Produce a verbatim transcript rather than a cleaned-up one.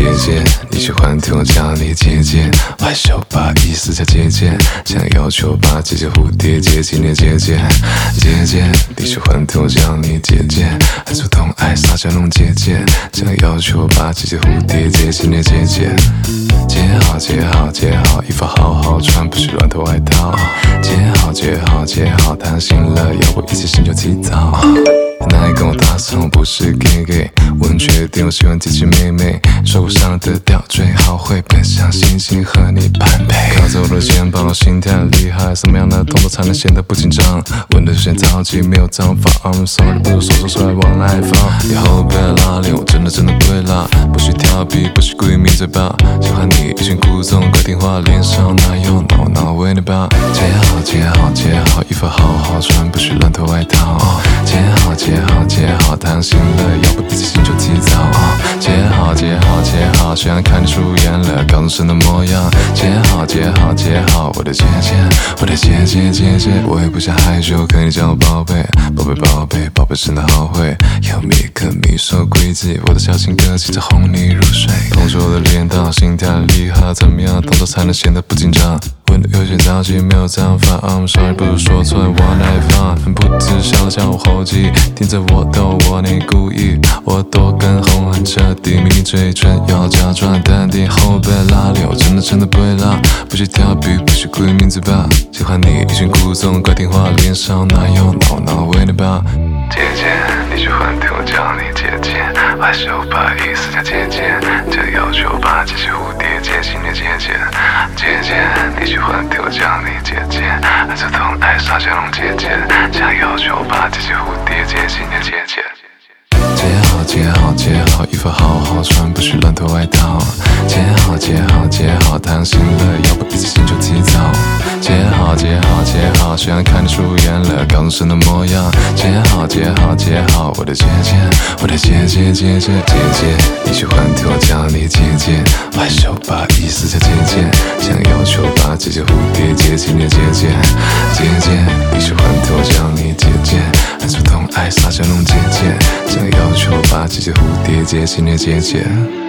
姐姐，你喜欢听我叫你姐姐，害羞把意思叫姐姐，想要求把姐姐蝴蝶结进你的姐姐。姐姐，你喜欢听我叫你姐姐，还主动爱撒娇弄姐姐，想要求把姐姐蝴蝶结进你的姐姐。接好接好接好，衣服好好穿，不许乱脱外套。接好接好接好，太醒了，要不一起醒就起早。那你跟我搭上不是 gay gay， 我很确定我喜欢姐姐妹妹，手鼓上的调最好会奔向星星和你般配。靠着我的肩膀，心跳厉害，什么样的动作才能显得不紧张？问的有些着急，没有章法 I'm sorry， 不如说说出来往来放。以后别拉链，我真的真的不会拉，不许调皮，不许故意抿嘴巴。喜欢你一群故纵，快听话，脸上哪有挠挠为你吧？接好接好接好，衣服好好穿，不许乱脱外套。接好接好接好，太阳醒了，要不一起醒就起早。接好接好接好，虽然看你出演了高中生的模样。接好接好接好，我的姐姐，我的姐姐姐姐，我也不想害羞，可你叫我宝贝，宝贝宝贝宝贝真的好会，有米可米说规矩，我的小情歌急着哄你入睡。同学我的脸到心跳厉害，怎么样动作才能显得不紧张？问的有些着急，没有章法 I'm sorry， 不如说出来往来放。很不知晓的叫我后继，盯着我逗我你故意，我多跟红很彻底，抿你嘴唇要假装淡定，后背拉链我真的真的不会拉，不许调皮，不许故意抿嘴巴。喜欢你一群故纵，乖听话，脸上哪有挠挠为你吧？姐姐，你喜欢听我叫你姐姐，害羞把意思叫姐姐，这要求把姐姐蝴蝶结进你的姐姐。姐姐，你喜欢听我叫你姐姐，还主动爱撒娇弄姐姐，想要求把姐姐蝴蝶结进你的姐姐。接好接好接好，衣服好好穿，不许乱脱外套。接好接好接好，太阳醒了，要不一起醒就起早。接好接好接好，虽然看你出演了高中生的模样。接好接好接好，我的姐姐，我的姐姐姐姐姐姐，你喜欢听我叫你姐姐，害羞把意思叫姐姐，想要求把姐姐蝴蝶结进你的姐姐。姐姐，你喜欢听我叫你姐姐，还主动爱撒娇弄姐姐，想要求把姐姐蝴蝶结进你的姐姐。